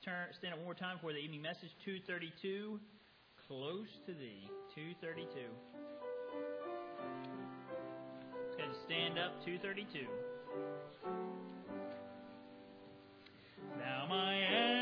stand up one more time for the evening message, 232, Close to Thee, 232. Let's go ahead and stand up, 232. Thou my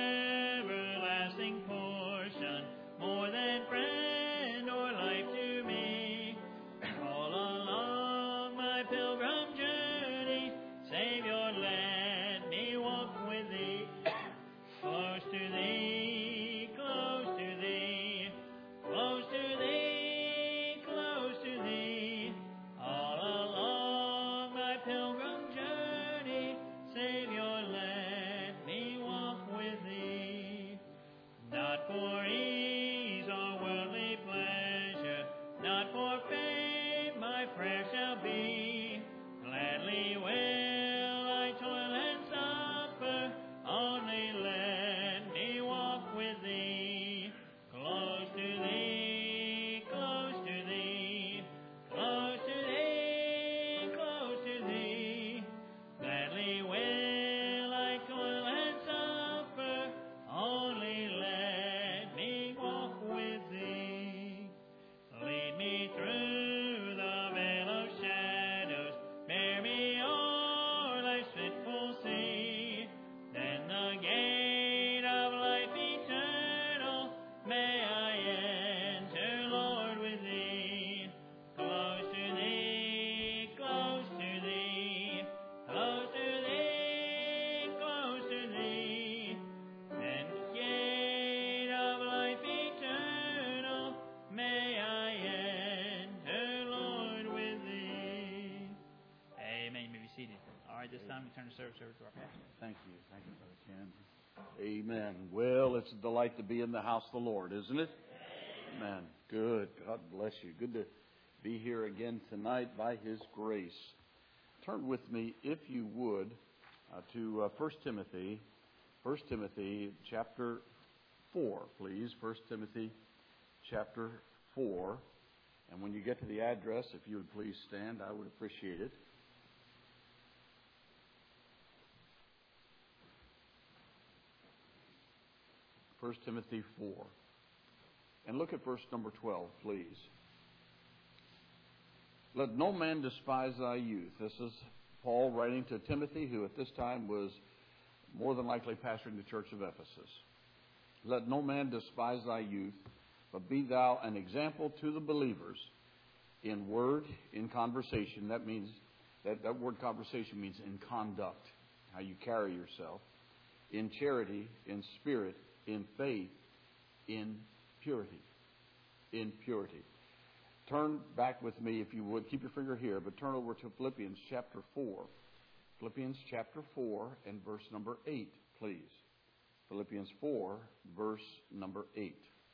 everlasting portion, more than friend or life to me, all along my pilgrim journey, Savior, let me walk with Thee, close to Thee, close to Thee, close to Thee, close to Thee, all along my pilgrim journey, Savior, let me walk with Thee, not for ease or worldly pleasure, not for fame my prayer shall be, gladly will I toil and suffer, only let me walk with Thee, close to Thee, close to Thee, close to Thee, close to Thee, gladly will I toil and suffer, only let me walk with Thee. Lead me through the veil of shadows, bear me o'er life's fitful sea, then the gate of life eternal may I enter, Lord, with Thee, close to Thee, close to Thee, close to Thee, close to Thee, then the gate of life eternal may I enter, Lord, with Thee. Amen. You may be seated. All right, this time we turn the service over to our pastor. Thank you, Brother Ken. Amen. Well, it's a delight to be in the house of the Lord, isn't it? Amen. Good. God bless you. Good to be here again tonight by His grace. Turn with me, if you would, to 1 Timothy. 1 Timothy chapter 4, please. 1 Timothy chapter 4. And when you get to the address, if you would please stand, I would appreciate it. 1 Timothy 4. And look at verse number 12, please. Let no man despise thy youth. This is Paul writing to Timothy, who at this time was more than likely pastoring the church of Ephesus. Let no man despise thy youth, but be thou an example to the believers in word, in conversation. That means, that word conversation means in conduct, how you carry yourself, in charity, in spirit, in faith, in purity. In purity. Turn back with me, if you would. Keep your finger here, but turn over to Philippians chapter 4. Philippians chapter 4 and verse number 8, please. Philippians 4, verse number 8.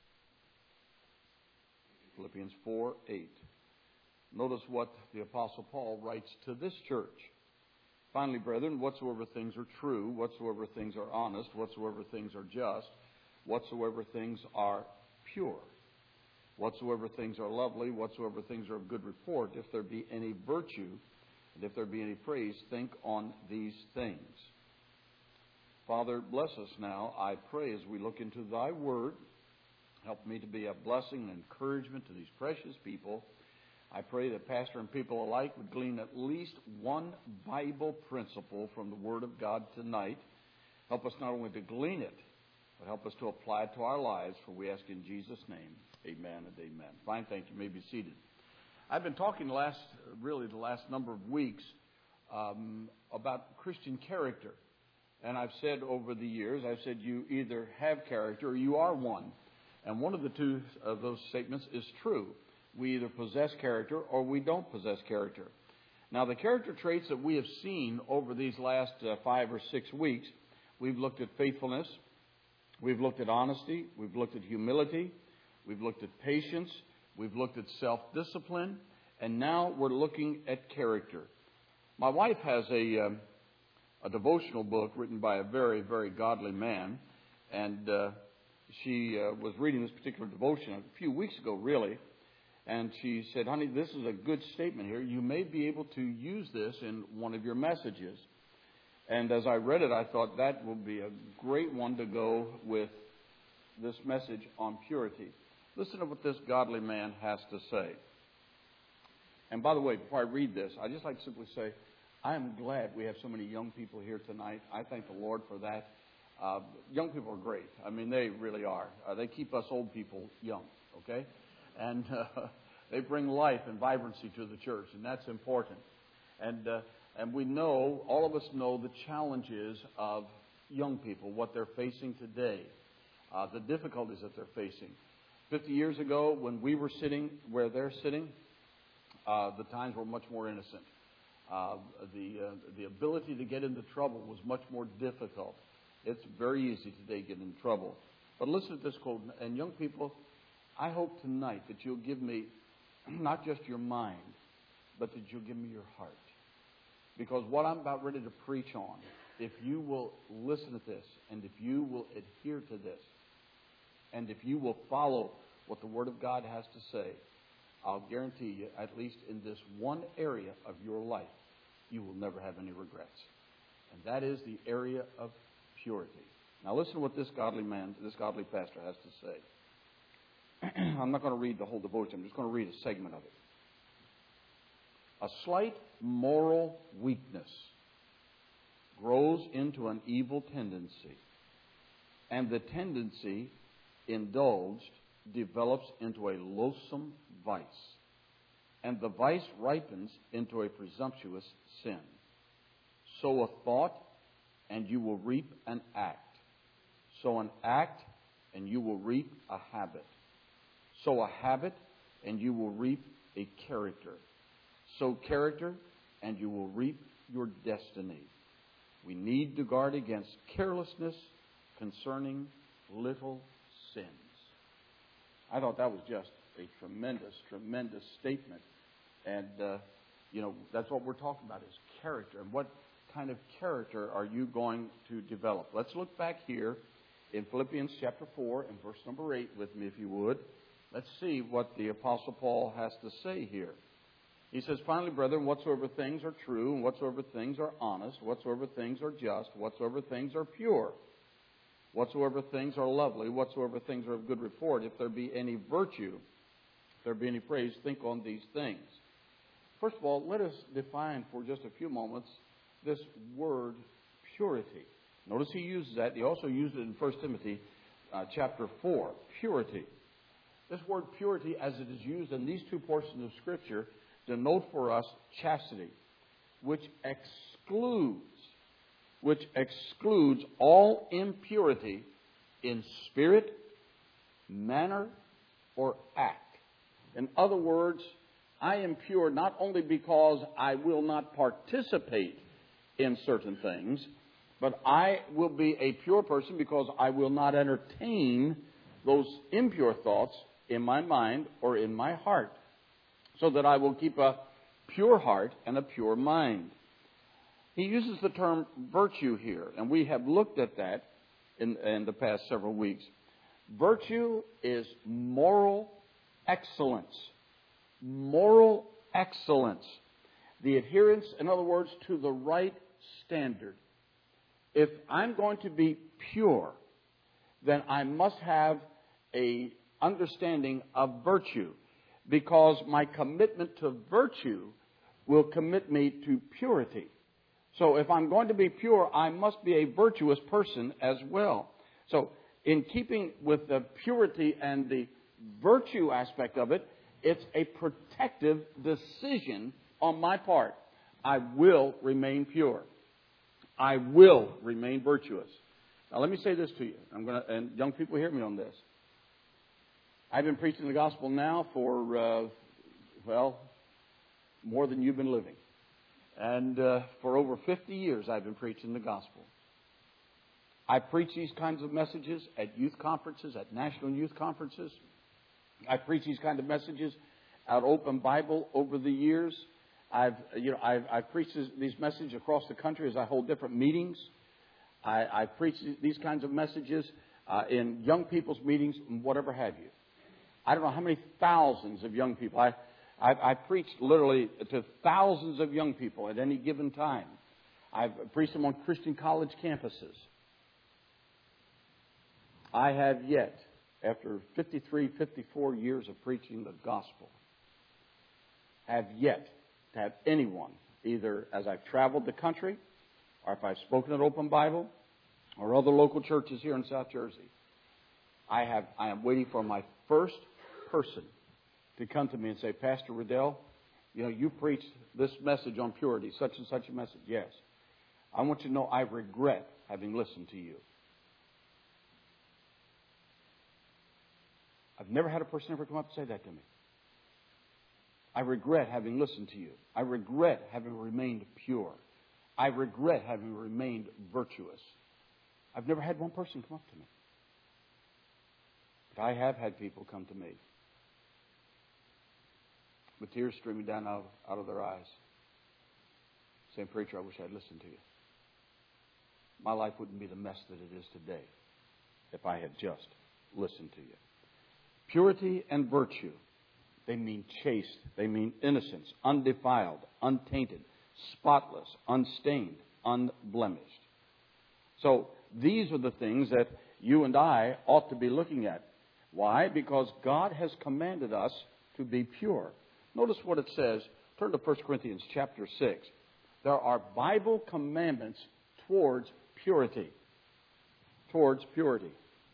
Philippians 4, 8. Notice what the Apostle Paul writes to this church. Finally, brethren, whatsoever things are true, whatsoever things are honest, whatsoever things are just, whatsoever things are pure, whatsoever things are lovely, whatsoever things are of good report, if there be any virtue, and if there be any praise, think on these things. Father, bless us now, I pray, as we look into Thy Word. Help me to be a blessing and encouragement to these precious people. I pray that pastor and people alike would glean at least one Bible principle from the Word of God tonight. Help us not only to glean it, but help us to apply it to our lives, for we ask in Jesus' name. Amen and amen. Fine, thank you. You may be seated. I've been talking the last number of weeks about Christian character. And I've said over the years, you either have character or you are one. And one of the two of those statements is true. We either possess character or we don't possess character. Now, the character traits that we have seen over these last 5 or 6 weeks, we've looked at faithfulness, we've looked at honesty, we've looked at humility, we've looked at patience, we've looked at self-discipline, and now we're looking at character. My wife has a devotional book written by a very, very godly man, and she was reading this particular devotion a few weeks ago, really, and she said, honey, this is a good statement here. You may be able to use this in one of your messages. And as I read it, I thought that will be a great one to go with this message on purity. Listen to what this godly man has to say. And by the way, before I read this, I'd just like to simply say, I am glad we have so many young people here tonight. I thank the Lord for that. Young people are great. I mean, they really are. They keep us old people young, okay? And they bring life and vibrancy to the church, and that's important. And we know, all of us know the challenges of young people, what they're facing today, the difficulties that they're facing. 50 years ago, when we were sitting where they're sitting, the times were much more innocent. The ability to get into trouble was much more difficult. It's very easy today to get into trouble. But listen to this quote. And young people, I hope tonight that you'll give me not just your mind, but that you'll give me your heart. Because what I'm about ready to preach on, if you will listen to this, and if you will adhere to this, and if you will follow what the Word of God has to say, I'll guarantee you, at least in this one area of your life, you will never have any regrets. And that is the area of purity. Now listen to what this godly man, this godly pastor has to say. I'm not going to read the whole devotion. I'm just going to read a segment of it. A slight moral weakness grows into an evil tendency, and the tendency, indulged, develops into a loathsome vice, and the vice ripens into a presumptuous sin. Sow a thought, and you will reap an act. Sow an act, and you will reap a habit. Sow a habit, and you will reap a character. Sow character, and you will reap your destiny. We need to guard against carelessness concerning little sins. I thought that was just a tremendous, tremendous statement. And, that's what we're talking about is character. And what kind of character are you going to develop? Let's look back here in Philippians chapter 4 and verse number 8 with me, if you would. Let's see what the Apostle Paul has to say here. He says, finally, brethren, whatsoever things are true, and whatsoever things are honest, whatsoever things are just, whatsoever things are pure, whatsoever things are lovely, whatsoever things are of good report, if there be any virtue, if there be any praise, think on these things. First of all, let us define for just a few moments this word purity. Notice he uses that. He also used it in 1 Timothy chapter 4, purity. This word purity, as it is used in these two portions of Scripture, denote for us chastity, which excludes all impurity in spirit, manner, or act. In other words, I am pure not only because I will not participate in certain things, but I will be a pure person because I will not entertain those impure thoughts in my mind or in my heart, so that I will keep a pure heart and a pure mind. He uses the term virtue here, and we have looked at that in the past several weeks. Virtue is moral excellence. Moral excellence. The adherence, in other words, to the right standard. If I'm going to be pure, then I must have an understanding of virtue, because my commitment to virtue will commit me to purity. So if I'm going to be pure, I must be a virtuous person as well. So in keeping with the purity and the virtue aspect of it, it's a protective decision on my part. I will remain pure. I will remain virtuous. Now let me say this to you. And young people, hear me on this. I've been preaching the gospel now for, more than you've been living. And for over 50 years, I've been preaching the gospel. I preach these kinds of messages at youth conferences, at national youth conferences. I preach these kinds of messages out Open Bible over the years. I've preached these messages across the country as I hold different meetings. I preach these kinds of messages in young people's meetings, and whatever have you. I don't know how many thousands of young people. I preached literally to thousands of young people at any given time. I've preached them on Christian college campuses. I have yet, after 53, 54 years of preaching the gospel, have yet to have anyone, either as I've traveled the country, or if I've spoken at Open Bible, or other local churches here in South Jersey, I am waiting for my first person to come to me and say, Pastor Riddell, you preached this message on purity, such and such a message. Yes. I want you to know I regret having listened to you. I've never had a person ever come up and say that to me. I regret having listened to you. I regret having remained pure. I regret having remained virtuous. I've never had one person come up to me. But I have had people come to me with tears streaming down out of their eyes, saying, Preacher, I wish I'd listened to you. My life wouldn't be the mess that it is today if I had just listened to you. Purity and virtue, they mean chaste, they mean innocence, undefiled, untainted, spotless, unstained, unblemished. So these are the things that you and I ought to be looking at. Why? Because God has commanded us to be pure. Notice what it says. Turn to 1 Corinthians chapter 6. There are Bible commandments towards purity. Towards purity.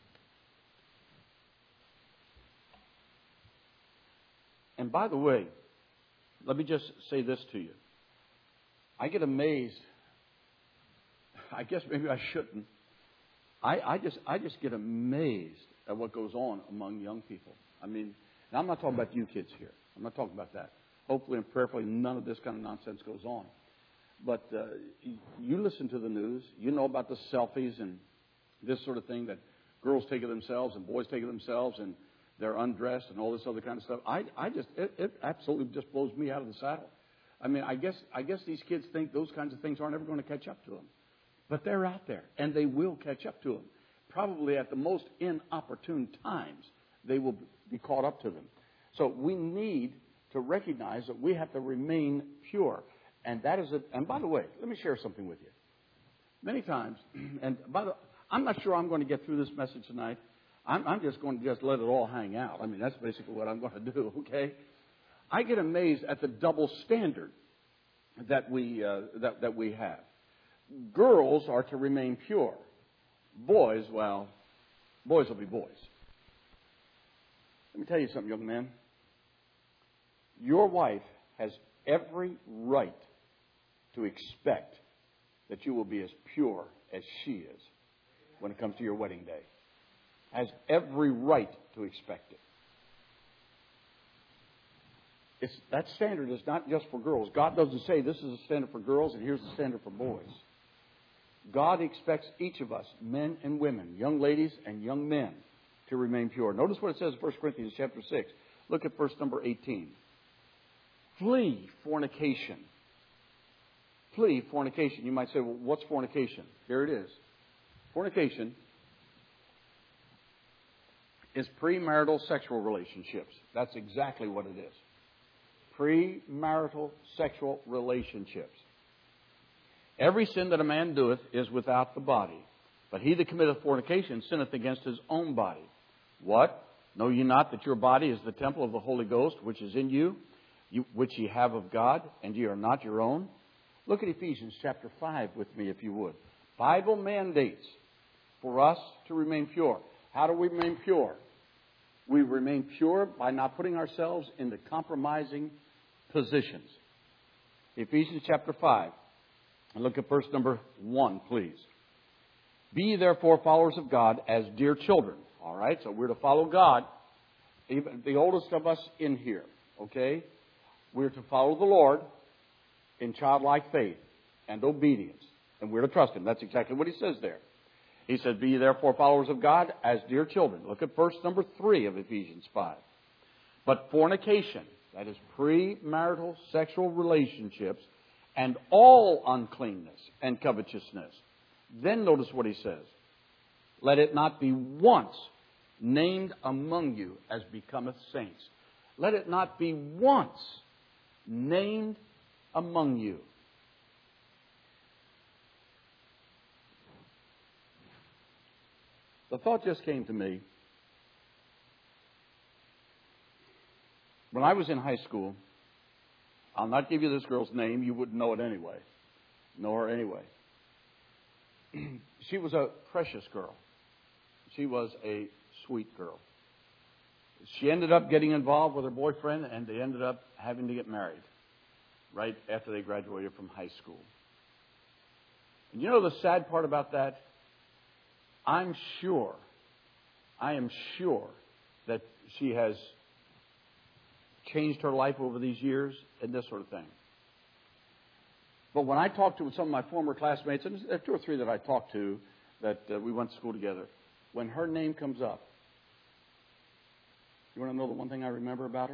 And by the way, let me just say this to you. I get amazed. I guess maybe I shouldn't. I just get amazed at what goes on among young people. I mean, and I'm not talking about you kids here. I'm not talking about that. Hopefully and prayerfully none of this kind of nonsense goes on. But you listen to the news. You know about the selfies and this sort of thing that girls take of themselves and boys take of themselves and they're undressed and all this other kind of stuff. It absolutely just blows me out of the saddle. I mean, I guess these kids think those kinds of things aren't ever going to catch up to them. But they're out there, and they will catch up to them. Probably at the most inopportune times, they will be caught up to them. So we need to recognize that we have to remain pure. And that is it. And by the way, let me share something with you. Many times, I'm not sure I'm going to get through this message tonight. I'm just going to just let it all hang out. I mean, that's basically what I'm going to do, okay? I get amazed at the double standard that we have. Girls are to remain pure. Boys will be boys. Let me tell you something, young man. Your wife has every right to expect that you will be as pure as she is when it comes to your wedding day. Has every right to expect it. That standard is not just for girls. God doesn't say this is a standard for girls and here's the standard for boys. God expects each of us, men and women, young ladies and young men, to remain pure. Notice what it says in 1 Corinthians chapter 6. Look at verse number 18. Flee fornication. Flee fornication. You might say, well, what's fornication? Here it is. Fornication is premarital sexual relationships. That's exactly what it is. Premarital sexual relationships. Every sin that a man doeth is without the body. But he that committeth fornication sinneth against his own body. What? Know ye not that your body is the temple of the Holy Ghost, which is in you, which ye have of God, and ye are not your own? Look at Ephesians chapter 5 with me, if you would. Bible mandates for us to remain pure. How do we remain pure? We remain pure by not putting ourselves into compromising positions. Ephesians chapter 5. And look at verse number 1, please. Be ye therefore followers of God as dear children. All right, so we're to follow God. Even the oldest of us in here, okay? We're to follow the Lord in childlike faith and obedience. And we're to trust Him. That's exactly what He says there. He said, be ye therefore followers of God as dear children. Look at verse number 3 of Ephesians 5. But fornication, that is premarital sexual relationships, and all uncleanness and covetousness. Then notice what he says. Let it not be once named among you as becometh saints. Let it not be once named among you. The thought just came to me. When I was in high school, I'll not give you this girl's name. You wouldn't know it anyway. Know her anyway. She was a precious girl. She was a sweet girl. She ended up getting involved with her boyfriend, and they ended up having to get married right after they graduated from high school. And you know the sad part about that? I am sure that she has changed her life over these years and this sort of thing. But when I talked to some of my former classmates, and there are 2 or 3 that I talked to that we went to school together, when her name comes up, you want to know the one thing I remember about her?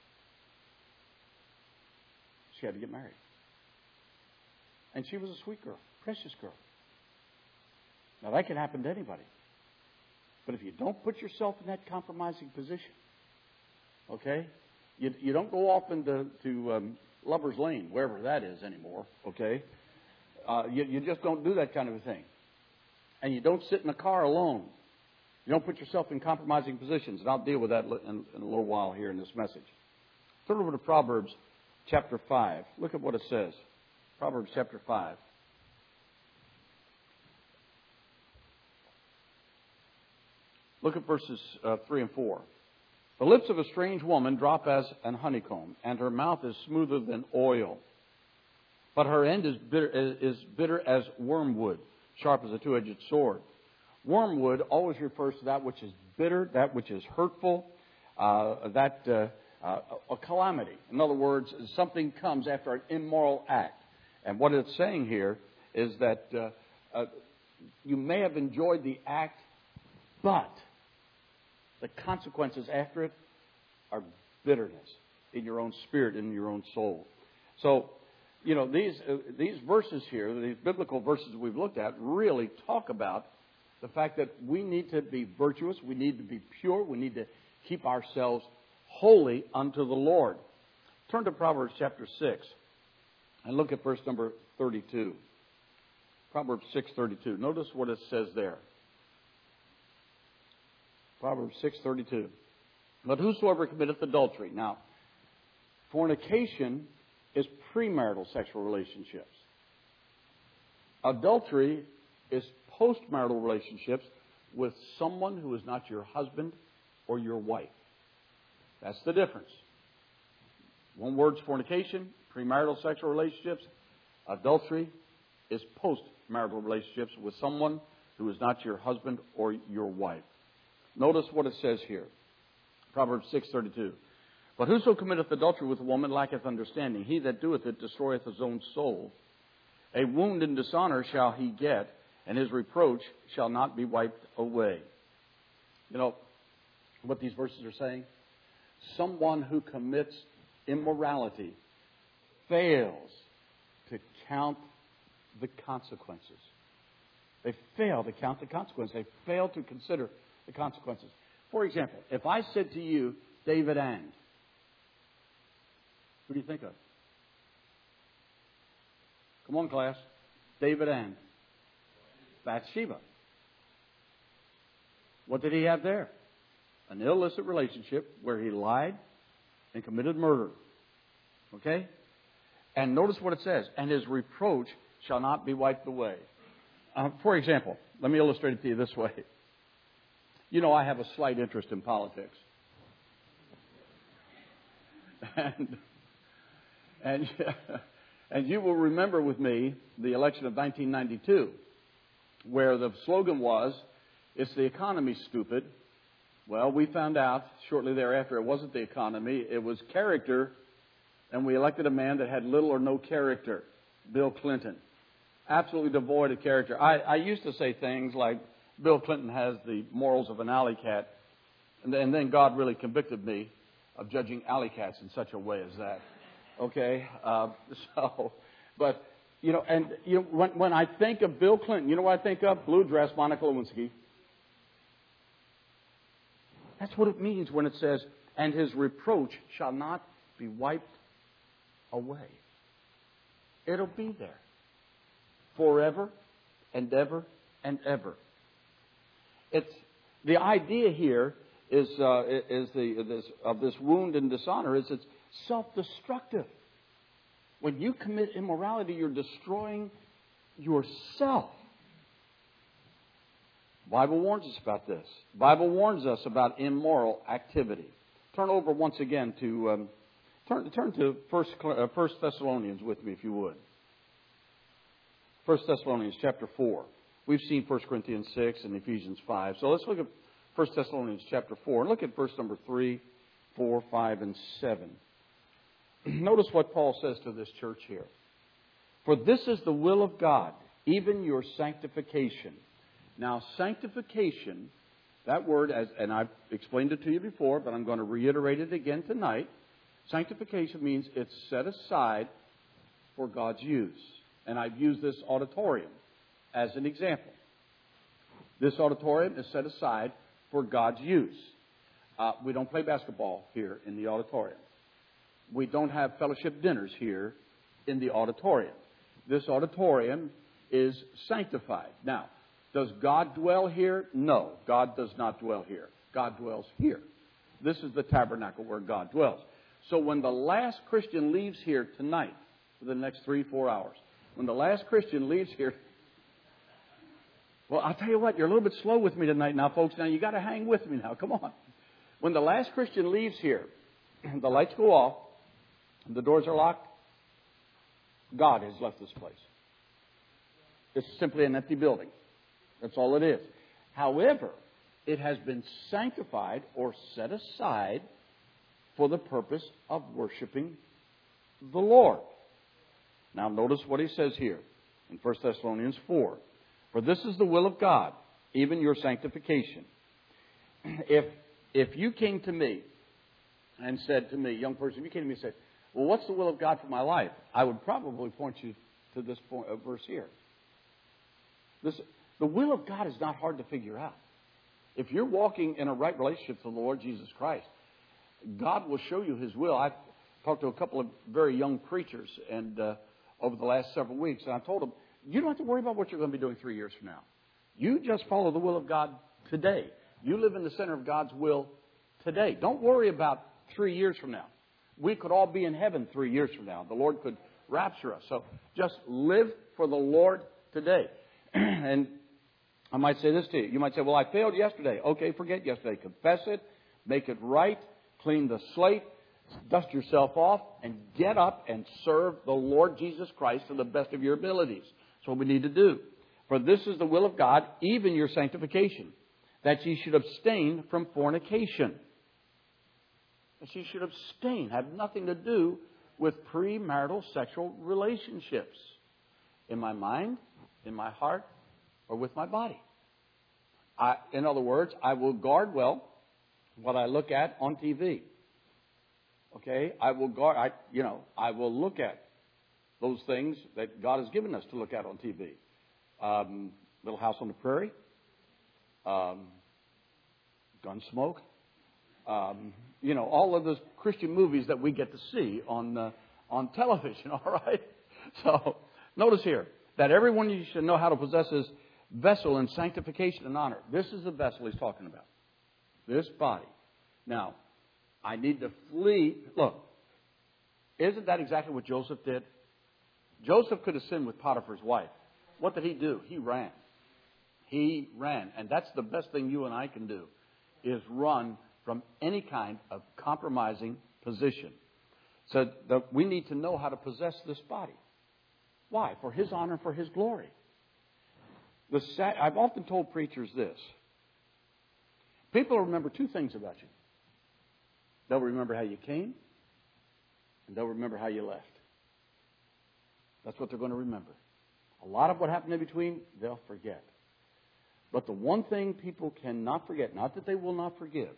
She had to get married. And she was a sweet girl, precious girl. Now, that can happen to anybody. But if you don't put yourself in that compromising position, okay, you don't go off into Lover's Lane, wherever that is anymore, okay? You just don't do that kind of a thing. And you don't sit in a car alone. You don't put yourself in compromising positions. And I'll deal with that in a little while here in this message. Turn over to Proverbs chapter 5. Look at what it says. Proverbs chapter 5. Look at verses 3 and 4. The lips of a strange woman drop as an honeycomb, and her mouth is smoother than oil. But her end is bitter as wormwood, sharp as a two-edged sword. Wormwood always refers to that which is bitter, that which is hurtful, a calamity. In other words, something comes after an immoral act. And what it's saying here is that you may have enjoyed the act, but the consequences after it are bitterness in your own spirit, in your own soul. So, you know, these verses here, these biblical verses we've looked at, really talk about the fact that we need to be virtuous, we need to be pure, we need to keep ourselves holy unto the Lord. Turn to Proverbs chapter 6 and look at verse number 32. Proverbs 6:32. Notice what it says there. Proverbs 6:32. But whosoever committeth adultery. Now, fornication is premarital sexual relationships. Adultery is postmarital relationships with someone who is not your husband or your wife. That's the difference. One word's fornication, premarital sexual relationships. Adultery is postmarital relationships with someone who is not your husband or your wife. Notice what it says here. Proverbs 6:32. But whoso committeth adultery with a woman lacketh understanding. He that doeth it destroyeth his own soul. A wound and dishonor shall he get, and his reproach shall not be wiped away. You know what these verses are saying? Someone who commits immorality fails to count the consequences. They fail to count the consequences. They fail to consider the consequences. For example, if I said to you, David and, who do you think of? Come on, class. David and Bathsheba. What did he have there? An illicit relationship where he lied and committed murder. Okay? And notice what it says. And his reproach shall not be wiped away. For example, let me illustrate it to you this way. You know, I have a slight interest in politics. And you will remember with me the election of 1992, where the slogan was, "It's the economy, stupid." Well, we found out shortly thereafter it wasn't the economy, it was character, and we elected a man that had little or no character, Bill Clinton. Absolutely devoid of character. I used to say things like, Bill Clinton has the morals of an alley cat, and then God really convicted me of judging alley cats in such a way as that. Okay? But, you know, and you know, when I think of Bill Clinton, you know what I think of? Blue dress, Monica Lewinsky. That's what it means when it says, and his reproach shall not be wiped away. It'll be there. Forever and ever and ever. It's The idea here is of this wound and dishonor is it's self-destructive. When you commit immorality, you're destroying yourself. The Bible warns us about this. The Bible warns us about immoral activity. Turn over once again to turn to 1 Thessalonians with me, if you would. 1 Thessalonians chapter 4. We've seen 1 Corinthians 6 and Ephesians 5. So let's look at 1 Thessalonians chapter 4 and look at verse number 3, 4, 5, and 7. Notice what Paul says to this church here. For this is the will of God, even your sanctification. Now, sanctification, that word, and I've explained it to you before, but I'm going to reiterate it again tonight. Sanctification means it's set aside for God's use. And I've used this auditorium as an example. This auditorium is set aside for God's use. We don't play basketball here in the auditorium. We don't have fellowship dinners here in the auditorium. This auditorium is sanctified. Now, does God dwell here? No, God does not dwell here. God dwells here. This is the tabernacle where God dwells. So when the last Christian leaves here tonight, for the next 3-4 hours, when the last Christian leaves here, well, I'll tell you what, you're a little bit slow with me tonight now, folks. Now, you got to hang with me now. Come on. When the last Christian leaves here, the lights go off, the doors are locked, God has left this place. It's simply an empty building. That's all it is. However, it has been sanctified or set aside for the purpose of worshiping the Lord. Now, notice what he says here in 1 Thessalonians 4. For this is the will of God, even your sanctification. If you came to me and said to me, young person, if you came to me and said, well, what's the will of God for my life? I would probably point you to this verse here. The will of God is not hard to figure out. If you're walking in a right relationship to the Lord Jesus Christ, God will show you His will. I've talked to a couple of very young preachers and over the last several weeks, and I told them, you don't have to worry about what you're going to be doing 3 years from now. You just follow the will of God today. You live in the center of God's will today. Don't worry about 3 years from now. We could all be in heaven 3 years from now. The Lord could rapture us. So just live for the Lord today. And I might say this to you. You might say, well, I failed yesterday. Okay, forget yesterday. Confess it. Make it right. Clean the slate. Dust yourself off. And get up and serve the Lord Jesus Christ to the best of your abilities. That's what we need to do. For this is the will of God, even your sanctification, that ye should abstain from fornication. That ye should abstain. Have nothing to do with premarital sexual relationships. In my mind, in my heart, or with my body. In other words, I will guard well what I look at on TV. Okay? I will look at those things that God has given us to look at on TV. Little House on the Prairie. Gunsmoke. All of those Christian movies that we get to see on television, all right? So, notice here that everyone you should know how to possess his vessel in sanctification and honor. This is the vessel he's talking about. This body. Now, I need to flee. Look, isn't that exactly what Joseph did? Joseph could have sinned with Potiphar's wife. What did he do? He ran. He ran. And that's the best thing you and I can do, is run from any kind of compromising position. So we need to know how to possess this body. Why? For His honor, for His glory. I've often told preachers this. People remember two things about you. They'll remember how you came, and they'll remember how you left. That's what they're going to remember. A lot of what happened in between, they'll forget. But the one thing people cannot forget, not that they will not forgive,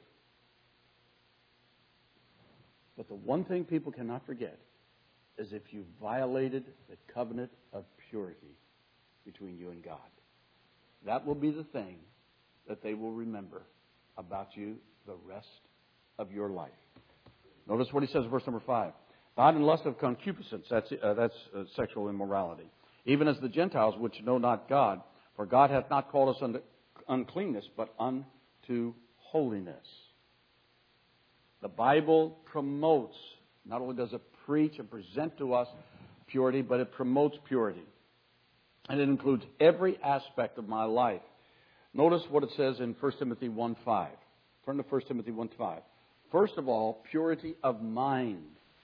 but the one thing people cannot forget is if you violated the covenant of purity between you and God. That will be the thing that they will remember about you the rest of your life. Notice what he says in verse number 5. Not in lust of concupiscence, that's sexual immorality. Even as the Gentiles which know not God, for God hath not called us unto uncleanness, but unto to holiness. The Bible promotes, not only does it preach and present to us purity, but it promotes purity. And it includes every aspect of my life. Notice what it says in 1 Timothy 1:5. Turn to 1 Timothy 1:5. First of all, purity of mind.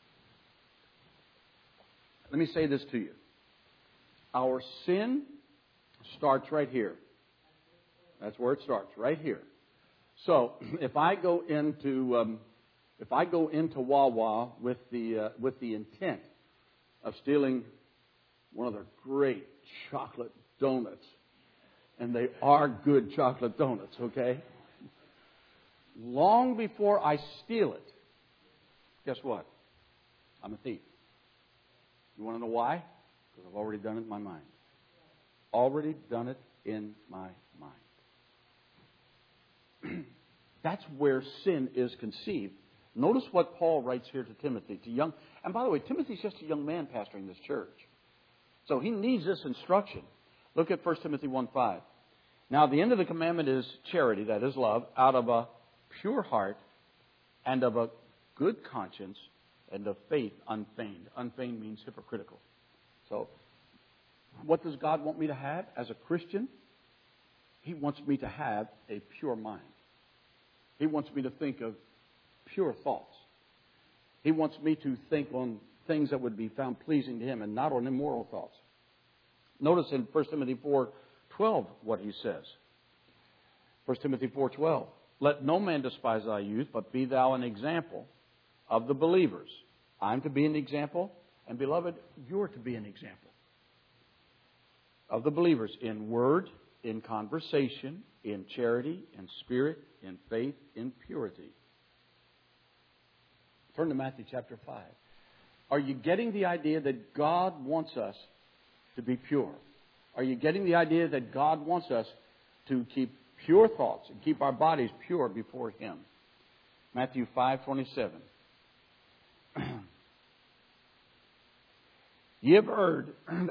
Let me say this to you. Our sin starts right here. That's where it starts, right here. So, if I go into Wawa with the intent of stealing one of their great chocolate donuts, and they are good chocolate donuts, okay? Long before I steal it, guess what? I'm a thief. You want to know why? Because I've already done it in my mind. Already done it in my mind. That's where sin is conceived. Notice what Paul writes here to Timothy, and by the way, Timothy's just a young man pastoring this church. So he needs this instruction. Look at 1 Timothy 1:5. Now the end of the commandment is charity, that is love, out of a pure heart and of a good conscience and of faith unfeigned. Unfeigned means hypocritical. So what does God want me to have as a Christian? He wants me to have a pure mind. He wants me to think of pure thoughts. He wants me to think on things that would be found pleasing to Him and not on immoral thoughts. Notice in 1 Timothy 4:12 what he says. 1 Timothy 4:12. Let no man despise thy youth, but be thou an example of the believers. I'm to be an example, and beloved, you're to be an example of the believers in word, in conversation, in charity, in spirit, in faith, in purity. Turn to Matthew chapter 5. Are you getting the idea that God wants us to be pure? Are you getting the idea that God wants us to keep pure thoughts and keep our bodies pure before Him? Matthew 5:27. Ye have heard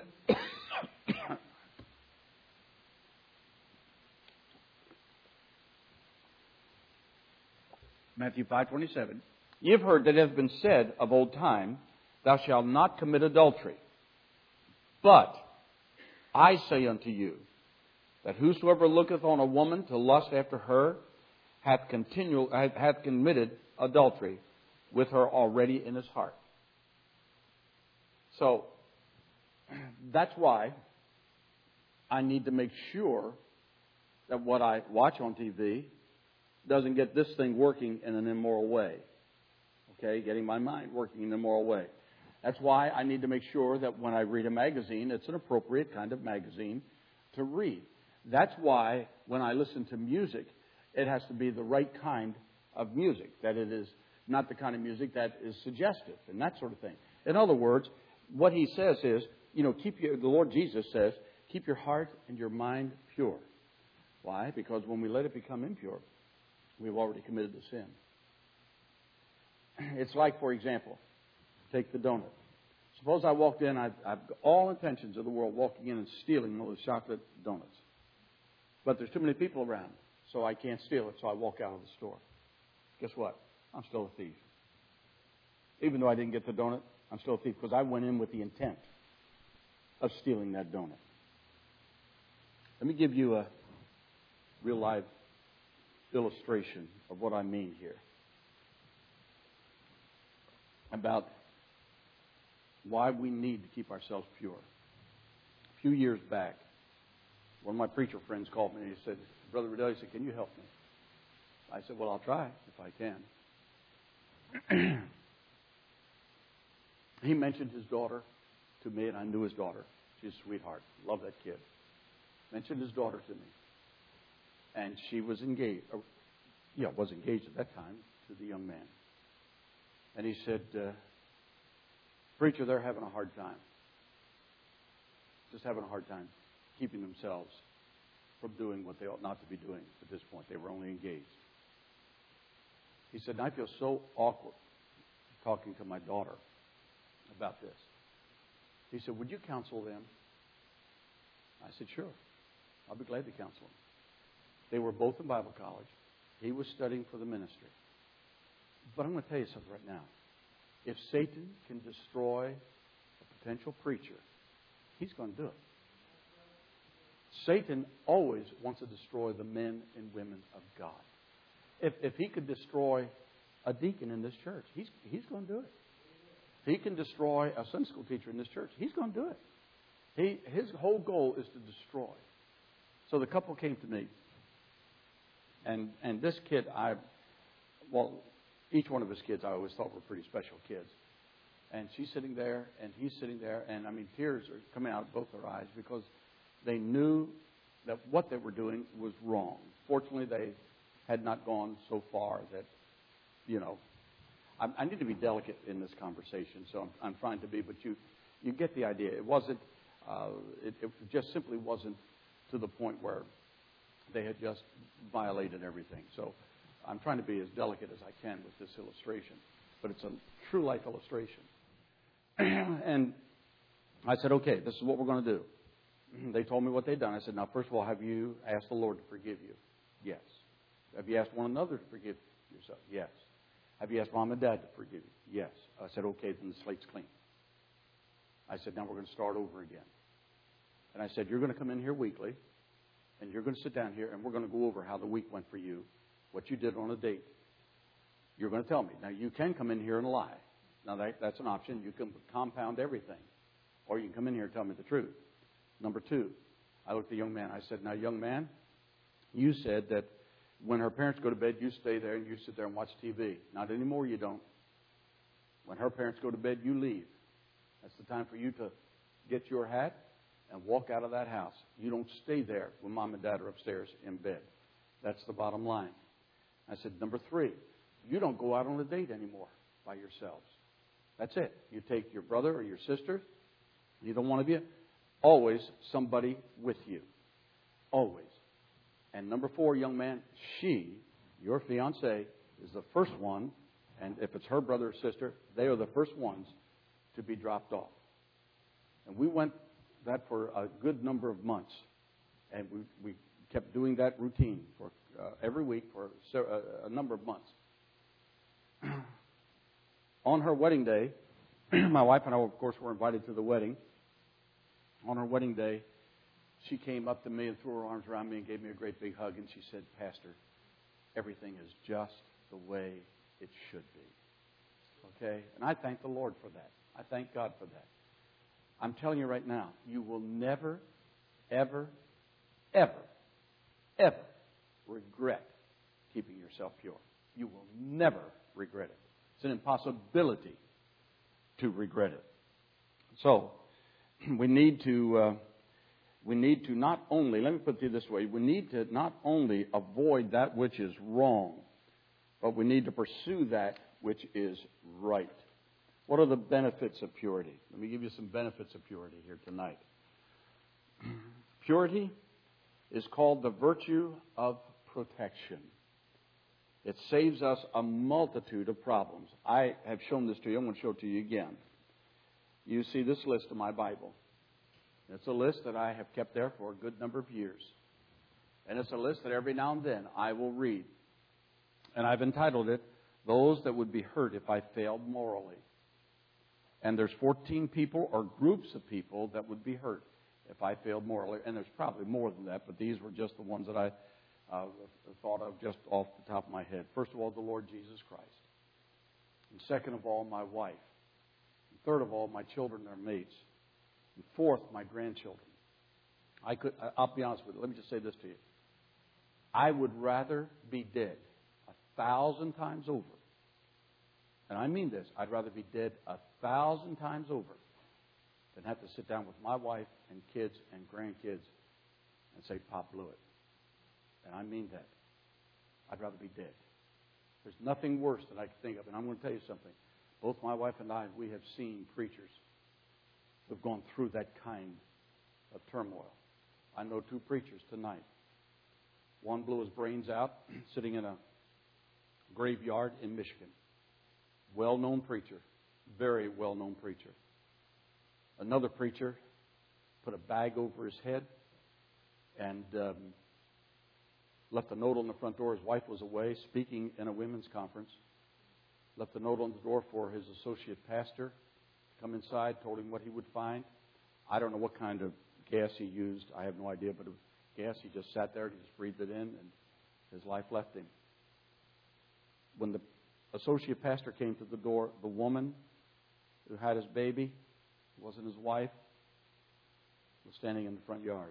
Matthew 5:27. Ye have heard that it hath been said of old time, Thou shalt not commit adultery. But I say unto you, that whosoever looketh on a woman to lust after her hath committed adultery with her already in his heart. So that's why I need to make sure that what I watch on TV doesn't get this thing working in an immoral way. Okay, getting my mind working in an immoral way. That's why I need to make sure that when I read a magazine, it's an appropriate kind of magazine to read. That's why when I listen to music, it has to be the right kind of music, that it is not the kind of music that is suggestive and that sort of thing. In other words, what he says is, the Lord Jesus says, keep your heart and your mind pure. Why? Because when we let it become impure, we've already committed the sin. It's like, for example, take the donut. Suppose I walked in, I've got all intentions of the world walking in and stealing those chocolate donuts. But there's too many people around, so I can't steal it, so I walk out of the store. Guess what? I'm still a thief. Even though I didn't get the donut, I'm still a thief because I went in with the intent of stealing that donut. Let me give you a real life illustration of what I mean here about why we need to keep ourselves pure. A few years back, one of my preacher friends called me and he said, Brother Riddell, he said, can you help me? I said, well, I'll try if I can. He mentioned his daughter to me, and I knew his daughter. She's a sweetheart. Love that kid. Mentioned his daughter to me. And she was engaged. Was engaged at that time to the young man. And he said, Preacher, they're having a hard time. Just having a hard time keeping themselves from doing what they ought not to be doing at this point. They were only engaged. He said, and I feel so awkward talking to my daughter about this. He said, would you counsel them? I said, sure. I'll be glad to counsel them. They were both in Bible college. He was studying for the ministry. But I'm going to tell you something right now. If Satan can destroy a potential preacher, he's going to do it. Satan always wants to destroy the men and women of God. If he could destroy a deacon in this church, he's going to do it. If he can destroy a Sunday school teacher in this church, he's going to do it. His whole goal is to destroy. So the couple came to me. And this kid, each one of his kids I always thought were pretty special kids. And she's sitting there, and he's sitting there, and tears are coming out of both their eyes because they knew that what they were doing was wrong. Fortunately, they had not gone so far that, I need to be delicate in this conversation, so I'm trying to be, but you get the idea. It wasn't, it just simply wasn't to the point where they had just violated everything. So I'm trying to be as delicate as I can with this illustration, but it's a true life illustration. And I said, okay, this is what we're going to do. They told me what they'd done. I said, now, first of all, have you asked the Lord to forgive you? Yes. Have you asked one another to forgive yourself? Yes. Have you asked Mom and Dad to forgive you? Yes. I said, okay, then the slate's clean. I said, now we're going to start over again. And I said, you're going to come in here weekly, and you're going to sit down here, and we're going to go over how the week went for you, what you did on a date. You're going to tell me. Now, you can come in here and lie. Now, that's an option. You can compound everything. Or you can come in here and tell me the truth. Number two, I looked at the young man. I said, now, young man, you said that when her parents go to bed, you stay there and you sit there and watch TV. Not anymore, you don't. When her parents go to bed, you leave. That's the time for you to get your hat and walk out of that house. You don't stay there when Mom and Dad are upstairs in bed. That's the bottom line. I said, number three, you don't go out on a date anymore by yourselves. That's it. You take your brother or your sister, either one of you, always somebody with you. Always. And number four, young man, she, your fiancée, is the first one, and if it's her brother or sister, they are the first ones to be dropped off. And we went that for a good number of months. And we kept doing that routine for every week for a number of months. On her wedding day, my wife and I, of course, were invited to the wedding. On her wedding day, she came up to me and threw her arms around me and gave me a great big hug. And she said, Pastor, everything is just the way it should be. Okay? And I thank the Lord for that. I thank God for that. I'm telling you right now, you will never, ever, ever, ever regret keeping yourself pure. You will never regret it. It's an impossibility to regret it. So, we need to not only, let me put it this way, we need to not only avoid that which is wrong, but we need to pursue that which is right. What are the benefits of purity? Let me give you some benefits of purity here tonight. Purity is called the virtue of protection. It saves us a multitude of problems. I have shown this to you. I'm going to show it to you again. You see this list in my Bible. It's a list that I have kept there for a good number of years. And it's a list that every now and then I will read. And I've entitled it, Those That Would Be Hurt If I Failed Morally. And there's 14 people or groups of people that would be hurt if I failed morally. And there's probably more than that, but these were just the ones that I thought of just off the top of my head. First of all, the Lord Jesus Christ. And second of all, my wife. And third of all, my children and their mates. And fourth, my grandchildren. I'll be honest with you. Let me just say this to you. I would rather be dead 1,000 times over. And I mean this. I'd rather be dead 1,000 times over than have to sit down with my wife and kids and grandkids and say, Pop blew it. And I mean that. I'd rather be dead. There's nothing worse that I can think of. And I'm going to tell you something. Both my wife and I, we have seen preachers who have gone through that kind of turmoil. I know two preachers tonight. One blew his brains out sitting in a graveyard in Michigan. Well-known preacher. Very well-known preacher. Another preacher put a bag over his head and left a note on the front door. His wife was away speaking in a women's conference. Left a note on the door for his associate pastor to come inside, told him what he would find. I don't know what kind of gas he used. I have no idea, but it was gas. He just sat there, he just breathed it in, and his life left him. When the associate pastor came to the door, the woman who had his baby, wasn't his wife, was standing in the front yard.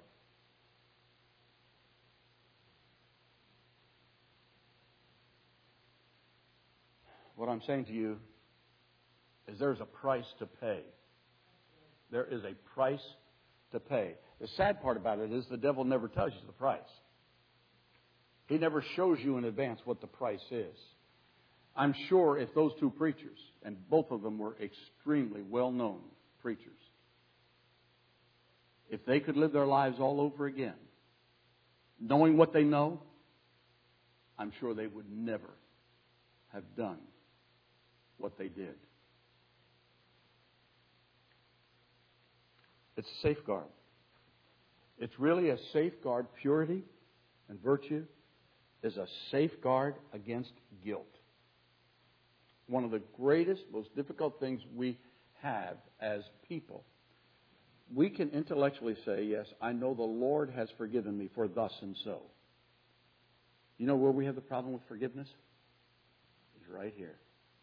What I'm saying to you is there's a price to pay. There is a price to pay. The sad part about it is the devil never tells you the price. He never shows you in advance what the price is. I'm sure if those two preachers, and both of them were extremely well-known preachers, if they could live their lives all over again, knowing what they know, I'm sure they would never have done what they did. It's a safeguard. It's really a safeguard. Purity and virtue is a safeguard against guilt. One of the greatest, most difficult things we have as people. We can intellectually say, yes, I know the Lord has forgiven me for thus and so. You know where we have the problem with forgiveness? It's right here.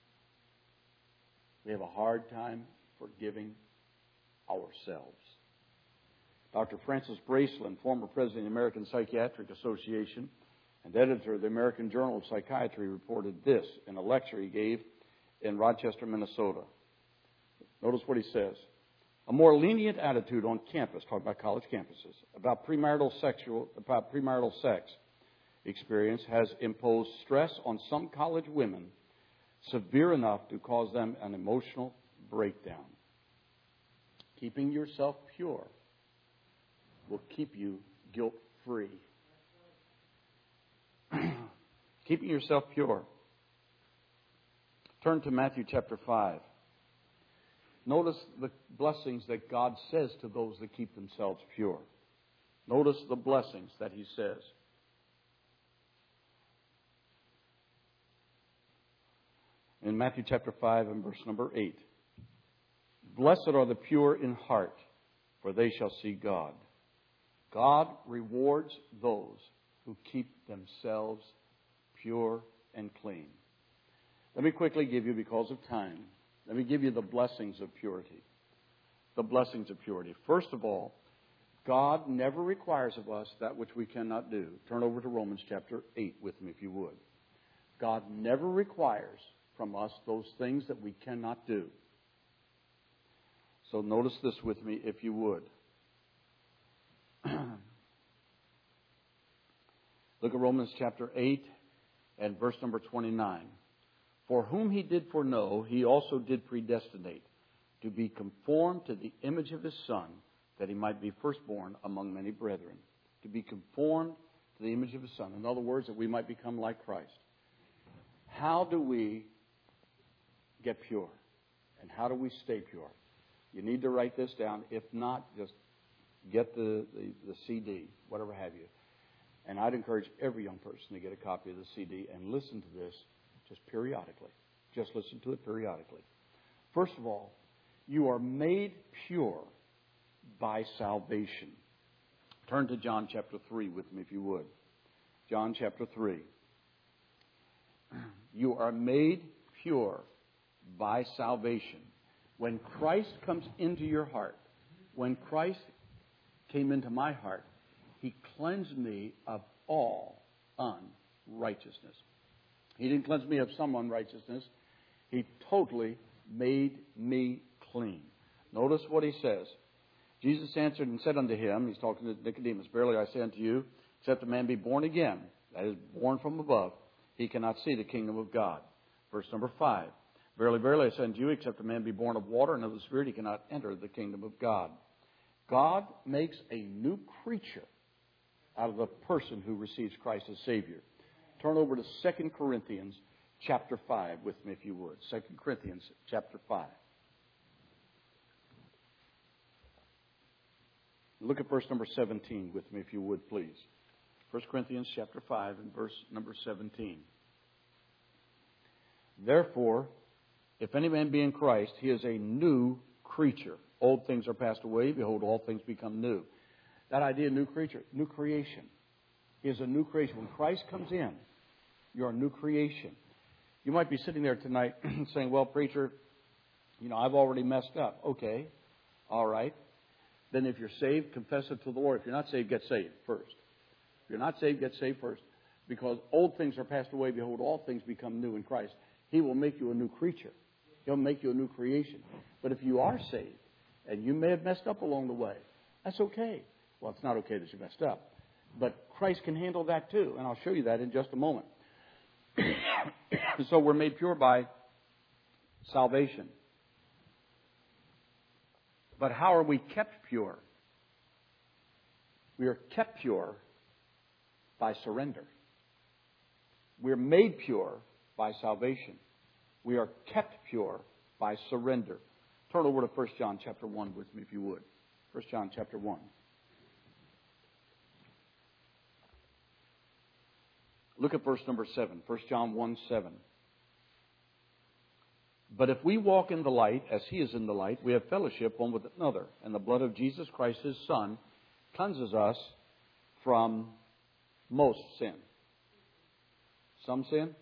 We have a hard time forgiving ourselves. Dr. Francis Braceland, former president of the American Psychiatric Association and editor of the American Journal of Psychiatry, reported this in a lecture he gave in Rochester, Minnesota. Notice what he says. A more lenient attitude on campus, talking about college campuses, about premarital sex experience has imposed stress on some college women severe enough to cause them an emotional breakdown. Keeping yourself pure will keep you guilt-free. Keeping yourself pure. Turn to Matthew chapter 5. Notice the blessings that God says to those that keep themselves pure. Notice the blessings that He says. In Matthew chapter 5 and verse number 8. Blessed are the pure in heart, for they shall see God. God rewards those who keep themselves pure and clean. Let me quickly give you, because of time, let me give you the blessings of purity. The blessings of purity. First of all, God never requires of us that which we cannot do. Turn over to Romans chapter 8 with me, if you would. God never requires from us those things that we cannot do. So notice this with me, if you would. Look at Romans chapter 8 and verse number 29. For whom He did foreknow, He also did predestinate to be conformed to the image of His Son, that He might be firstborn among many brethren. To be conformed to the image of His Son. In other words, that we might become like Christ. How do we get pure? And how do we stay pure? You need to write this down. If not, just get the CD, whatever have you. And I'd encourage every young person to get a copy of the CD and listen to this just periodically. Just listen to it periodically. First of all, you are made pure by salvation. Turn to John chapter 3 with me, if you would. John chapter 3. You are made pure by salvation. When Christ comes into your heart, when Christ came into my heart, He cleansed me of all unrighteousness. He didn't cleanse me of some unrighteousness. He totally made me clean. Notice what He says. Jesus answered and said unto him, He's talking to Nicodemus, verily I say unto you, except a man be born again, that is, born from above, he cannot see the kingdom of God. Verse number 5. Verily, verily, I say unto you, except a man be born of water and of the Spirit, he cannot enter the kingdom of God. God makes a new creature out of the person who receives Christ as Savior. Turn over to 2 Corinthians chapter 5 with me, if you would. 2 Corinthians chapter 5. Look at verse number 17 with me, if you would, please. 1 Corinthians chapter 5 and verse number 17. Therefore, if any man be in Christ, he is a new creature. Old things are passed away. Behold, all things become new. That idea, new creature, new creation, is a new creation. When Christ comes in, you're a new creation. You might be sitting there tonight saying, well, preacher, I've already messed up. Okay, all right. Then if you're saved, confess it to the Lord. If you're not saved, get saved first. If you're not saved, get saved first. Because old things are passed away. Behold, all things become new in Christ. He will make you a new creature. He'll make you a new creation. But if you are saved, and you may have messed up along the way, that's okay. Well, it's not okay that you messed up. But Christ can handle that too. And I'll show you that in just a moment. So we're made pure by salvation. But how are we kept pure? We are kept pure by surrender. We're made pure by salvation. We are kept pure by surrender. Turn over to 1 John chapter 1 with me, if you would. 1 John chapter 1. Look at verse number 7. 1 John 1:7. But if we walk in the light, as He is in the light, we have fellowship one with another. And the blood of Jesus Christ, His Son, cleanses us from most sin. Some sin?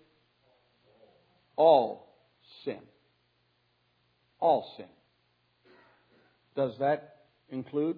All sin. All sin. Does that include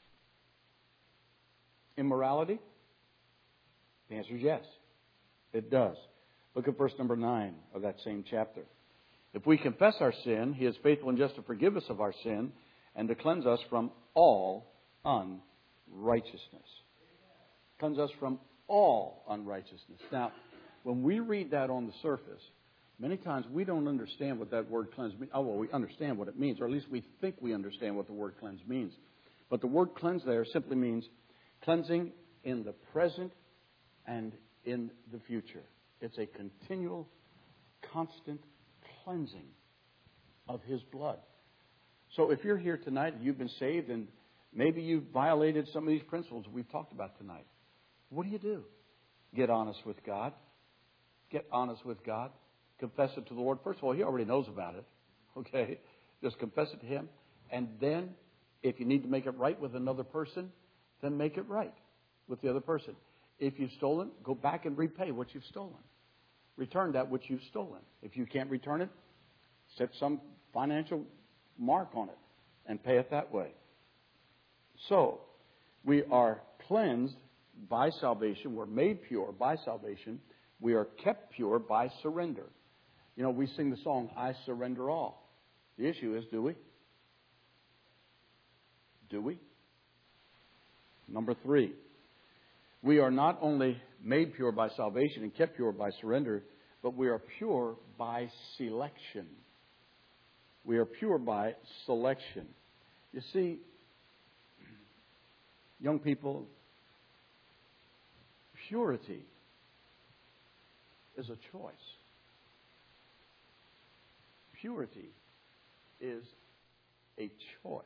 immorality? The answer is yes. It does. Look at verse number 9 of that same chapter. If we confess our sin, He is faithful and just to forgive us of our sin and to cleanse us from all unrighteousness. Cleanse us from all unrighteousness. Now, when we read that on the surface, many times we don't understand what that word cleanse means. Oh, well, we understand what it means, or at least we think we understand what the word cleanse means. But the word cleanse there simply means cleansing in the present and in the future. It's a continual, constant cleansing of His blood. So if you're here tonight and you've been saved and maybe you've violated some of these principles we've talked about tonight, what do? Get honest with God. Get honest with God. Confess it to the Lord. First of all, He already knows about it. Okay? Just confess it to Him. And then, if you need to make it right with another person, then make it right with the other person. If you've stolen, go back and repay what you've stolen. Return that which you've stolen. If you can't return it, set some financial mark on it and pay it that way. So, we are cleansed by salvation. We're made pure by salvation. We are kept pure by surrender. We sing the song, I Surrender All. The issue is, do we? Do we? Number 3. We are not only made pure by salvation and kept pure by surrender, but we are pure by selection. We are pure by selection. You see, young people, purity is a choice. Purity is a choice.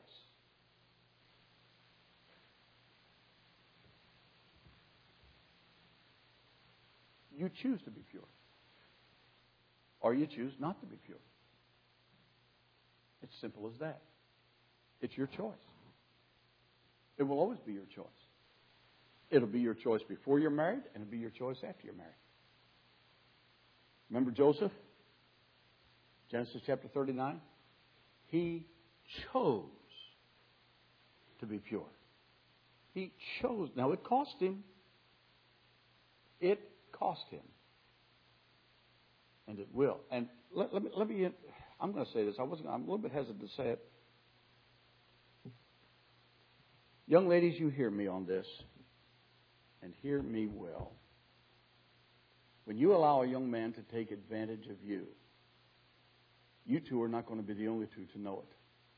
You choose to be pure. Or you choose not to be pure. It's simple as that. It's your choice. It will always be your choice. It'll be your choice before you're married, and it'll be your choice after you're married. Remember Joseph? Genesis chapter 39. He chose to be pure. He chose. Now, it cost him. It cost him. And it will. And let me I'm going to say this. I'm a little bit hesitant to say it. Young ladies, you hear me on this. And hear me well. When you allow a young man to take advantage of you, you two are not going to be the only two to know it.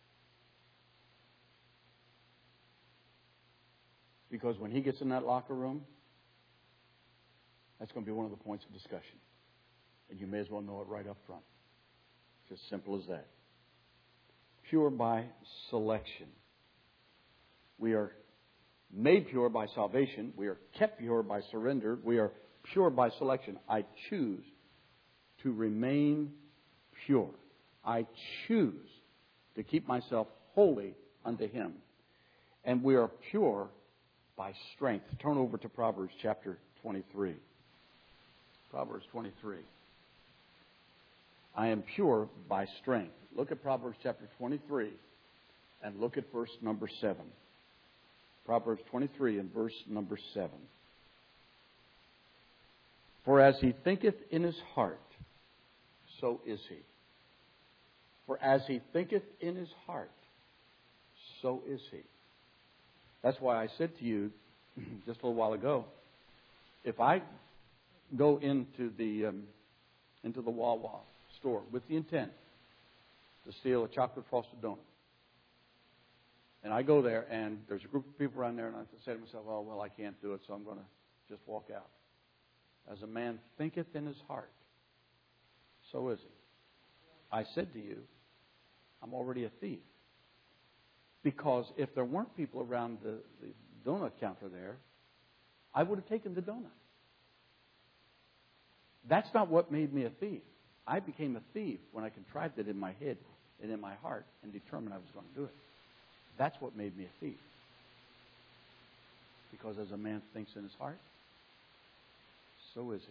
Because when he gets in that locker room, that's going to be one of the points of discussion. And you may as well know it right up front. It's as simple as that. Pure by selection. We are made pure by salvation. We are kept pure by surrender. We are pure by selection. I choose to remain pure. I choose to keep myself holy unto Him. And we are pure by strength. Turn over to Proverbs chapter 23. Proverbs 23. I am pure by strength. Look at Proverbs chapter 23 and look at verse number 7. Proverbs 23 and verse number 7. For as he thinketh in his heart, so is he. For as he thinketh in his heart, so is he. That's why I said to you just a little while ago, if I go into the Wawa store with the intent to steal a chocolate frosted donut, and I go there and there's a group of people around there, and I say to myself, oh, well, I can't do it, so I'm going to just walk out. As a man thinketh in his heart, so is he. I said to you, I'm already a thief. Because if there weren't people around the donut counter there, I would have taken the donut. That's not what made me a thief. I became a thief when I contrived it in my head and in my heart and determined I was going to do it. That's what made me a thief. Because as a man thinks in his heart, so is he.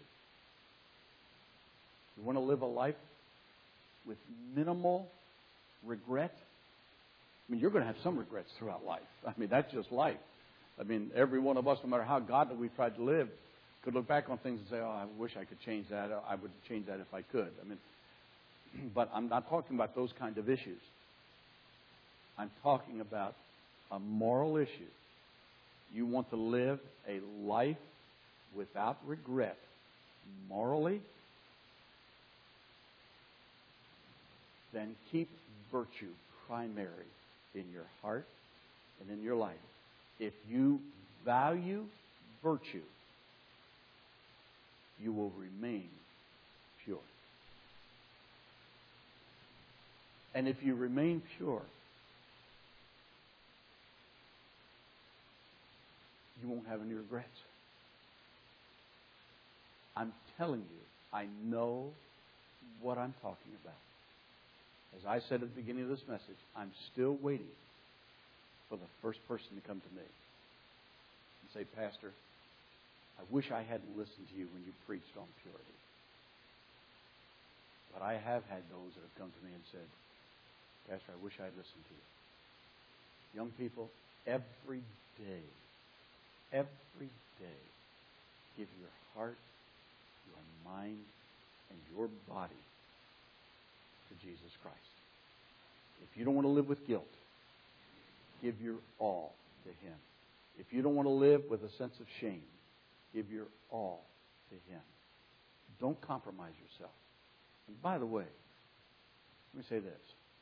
You want to live a life with minimal regret? I mean, you're going to have some regrets throughout life. I mean, that's just life. I mean, every one of us, no matter how godly we tried to live, could look back on things and say, oh, I wish I could change that. Or I would change that if I could. I mean, but I'm not talking about those kind of issues. I'm talking about a moral issue. You want to live a life without regret morally, then keep virtue primary in your heart and in your life. If you value virtue, you will remain pure. And if you remain pure, you won't have any regrets. I'm telling you, I know what I'm talking about. As I said at the beginning of this message, I'm still waiting for the first person to come to me and say, Pastor, I wish I hadn't listened to you when you preached on purity. But I have had those that have come to me and said, Pastor, I wish I had listened to you. Young people, every day, give your heart, your mind, and your body to Jesus Christ. If you don't want to live with guilt, give your all to Him. If you don't want to live with a sense of shame, give your all to Him. Don't compromise yourself. And by the way, let me say this.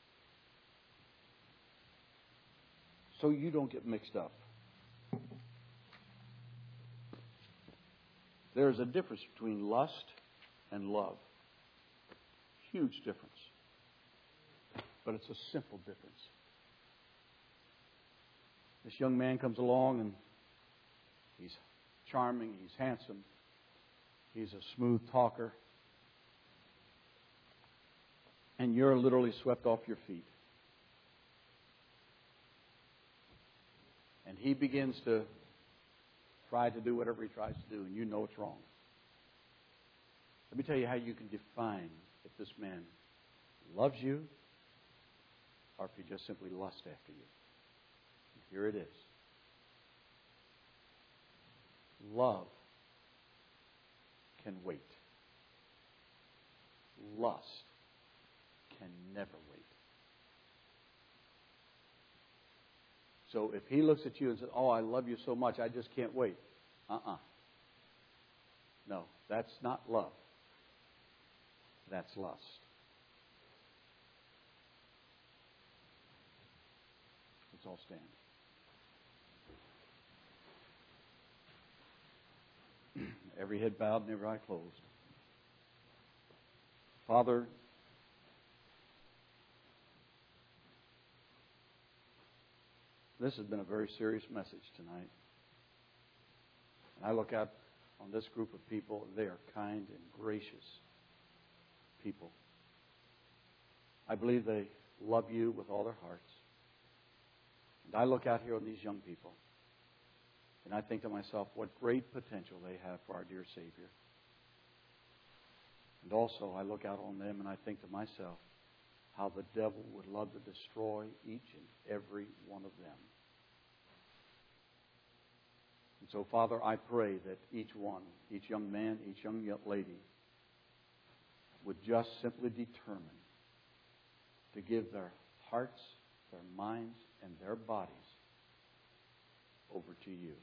So you don't get mixed up. There is a difference between lust and love. Huge difference. But it's a simple difference. This young man comes along and he's charming, he's handsome, he's a smooth talker, and you're literally swept off your feet. And he begins to try to do whatever he tries to do, and you know it's wrong. Let me tell you how you can define if this man loves you or if he just simply lusts after you. Here it is. Love can wait. Lust can never wait. So if he looks at you and says, oh, I love you so much, I just can't wait. No, that's not love. That's lust. Let's all stand. Every head bowed and every eye closed. Father, this has been a very serious message tonight. I look out on this group of people. They are kind and gracious people. I believe they love you with all their hearts. And I look out here on these young people, and I think to myself, what great potential they have for our dear Savior. And also, I look out on them, and I think to myself, how the devil would love to destroy each and every one of them. And so, Father, I pray that each one, each young man, each young lady, would just simply determine to give their hearts, their minds, and their bodies over to you.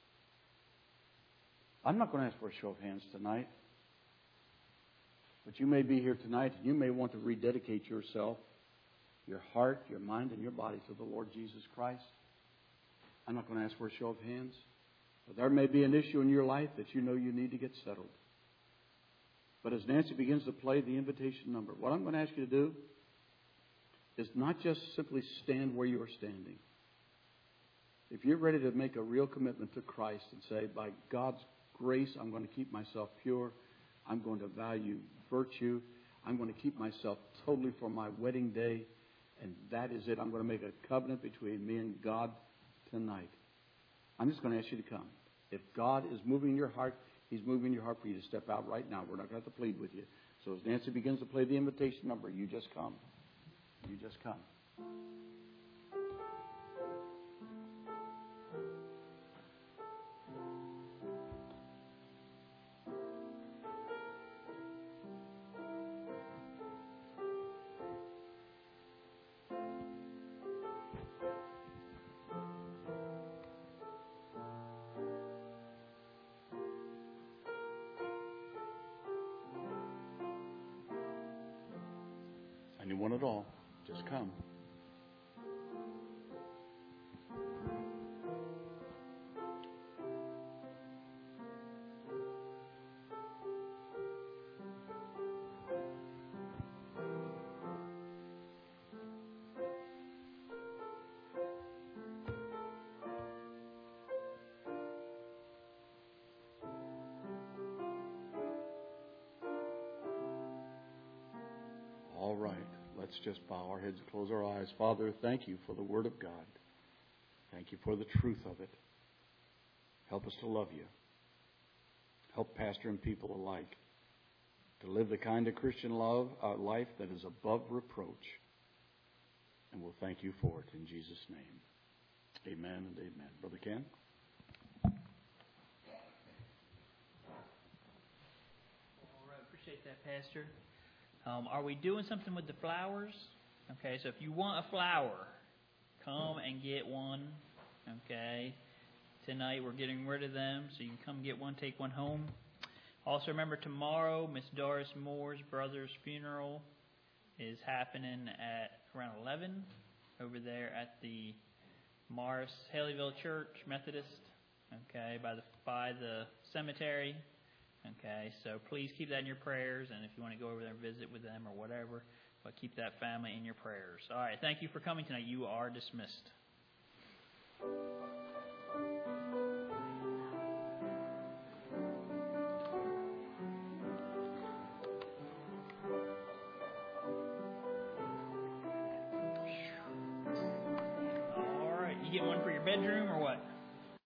I'm not going to ask for a show of hands tonight. But you may be here tonight and you may want to rededicate yourself, your heart, your mind, and your body to the Lord Jesus Christ. I'm not going to ask for a show of hands. But there may be an issue in your life that you know you need to get settled. But as Nancy begins to play the invitation number, what I'm going to ask you to do is not just simply stand where you are standing. If you're ready to make a real commitment to Christ and say, by God's grace, I'm going to keep myself pure. I'm going to value virtue. I'm going to keep myself totally for my wedding day. And that is it. I'm going to make a covenant between me and God tonight. I'm just going to ask you to come. If God is moving in your heart, He's moving in your heart for you to step out right now. We're not going to have to plead with you. So as Nancy begins to play the invitation number, you just come. You just come. Anyone at all, just come. All right. Let's just bow our heads and close our eyes. Father, thank you for the Word of God. Thank you for the truth of it. Help us to love you. Help pastor and people alike to live the kind of Christian life that is above reproach. And we'll thank you for it in Jesus' name. Amen and amen. Brother Ken? All right. Appreciate that, Pastor. Are we doing something with the flowers? Okay, so if you want a flower, come and get one. Okay, tonight we're getting rid of them, so you can come get one, take one home. Also remember tomorrow, Miss Doris Moore's brother's funeral is happening at around 11 over there at the Morris Haleyville Church Methodist. Okay, by the cemetery. Okay, so please keep that in your prayers, and if you want to go over there and visit with them or whatever, but keep that family in your prayers. All right, thank you for coming tonight. You are dismissed. All right, you get one for your bedroom or what?